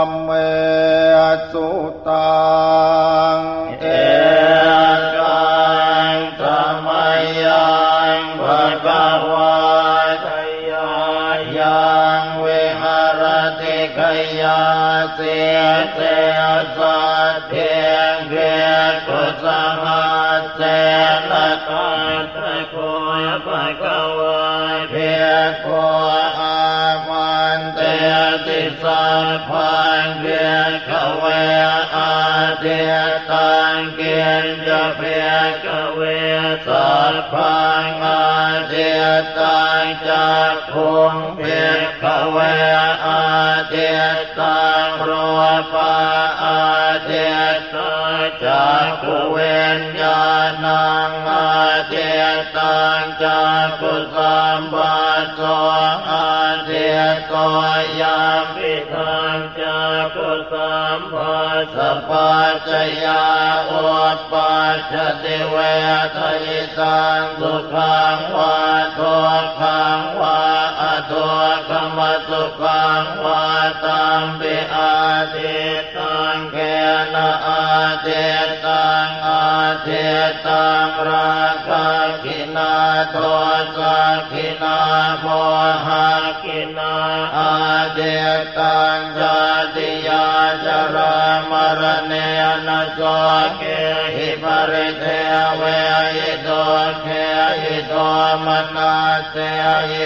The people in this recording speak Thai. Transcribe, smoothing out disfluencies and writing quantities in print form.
เมสุตังเอกังธรรมยังภควาทยายังวิหารติขยาเสียเตสัตเพียงเพียงกุศลเสนาคาตะโกภควาเพียงโกอามันเตติสัพพังเพียงขเวอาเทตังเกียรจะเพียงขเวสัพพังอาเทตังจักขุงเพียงขเวอาเทตังรูปะอาเทตังจักขุเวนญาณังอาเทตังจักขุสัมปัสสะอาเทโตยามปิทังจักขุสัมปัสสะปัจจยาอุปปัชชติเวทยิตังสุขังวะทุกขังวะอทุกขมสุขังวะตัมปิอาทิตังเกนะอาทิตังอาทิตังราคะขินาโทสะขินาโมหะขินาอาทิตังชาติยาจรามรณะนะโสเกหิปริเทเวหิโตเขหิโตมนาเสหิ